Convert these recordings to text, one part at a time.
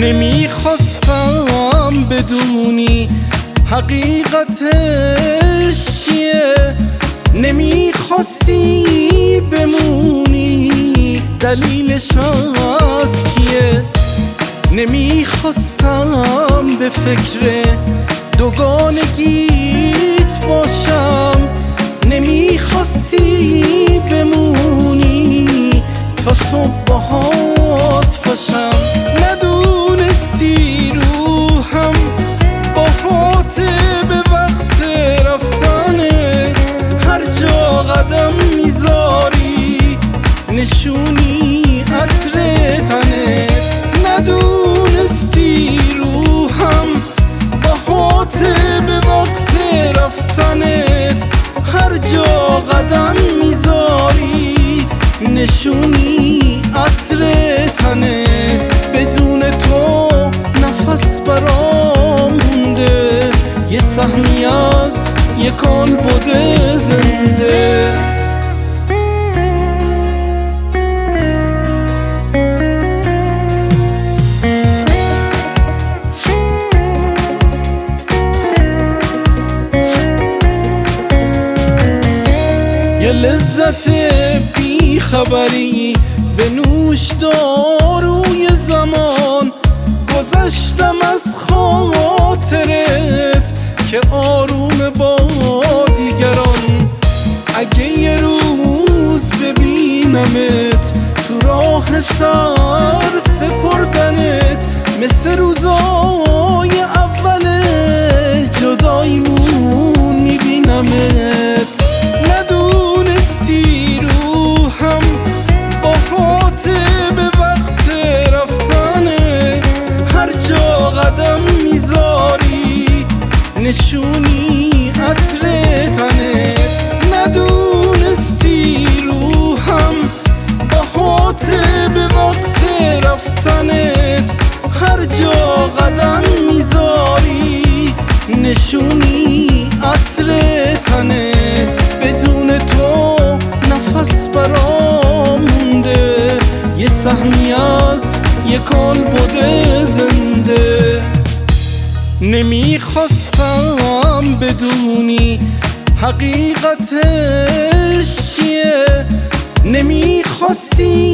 نمیخواستم بدونی حقیقتش چیه، نمیخواستی بمونی دلیلش از کیه. نمیخواستم به فکر دوگانگیت باشم، نمیخواستی بمونی تا صبح باهات باشم. ندونستی روحم باهات به وقت رفتنت، هر جا قدم میذاری نشونی عطر تنت. ندونستی روحم باهات به وقت رفتنت، هر جا قدم میذاری نشونی عطر تنت. بدون تو نفس برام مونده، یه سهمی از یه کالبد زنده. یه لذت بی خبری به نوش داروی زمان، گذشتم از خاطرت که آروم با دیگران. اگه یه روز ببینمت تو راه سر سپردنت، مثل روزای اول جداییمون میبینمت. ندونستی روحم باهات به وقت رفتنت، هر جا قدم میذاری نشونی عطر تنت. ندونستی روحم باهات به وقت رفتنت، هر جا قدم میذاری نشونی عطر تنت. بدون تو نفس برام مونده، یه سهمی از یه کالبد زنده. نمیخواستم بدونی حقیقتش چیه، نمیخواستی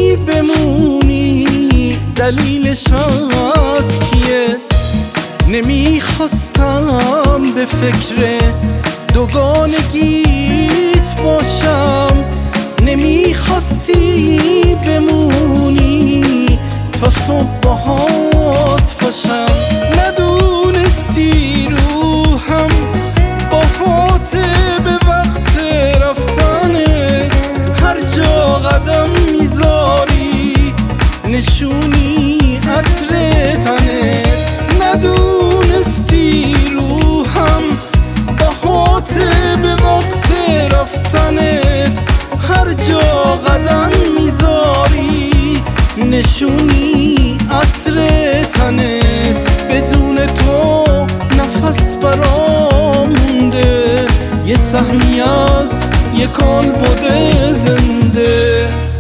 بمونی دلیلش از کیه. نمیخواستم به فکر دوگانگیت باشم، نمیخواستی بمونی تا صبح باهات باشم. ندونستی روحم باهات به وقت رفتنت، هر جا قدم میذاری نشونی عطر تنت. ندونستی روحم باهات به وقت رفتنت، هر جا قدم میذاری نشونی عطر تنت. بدون تو نفس برام مونده، یه سهمی از یه کالبد زنده.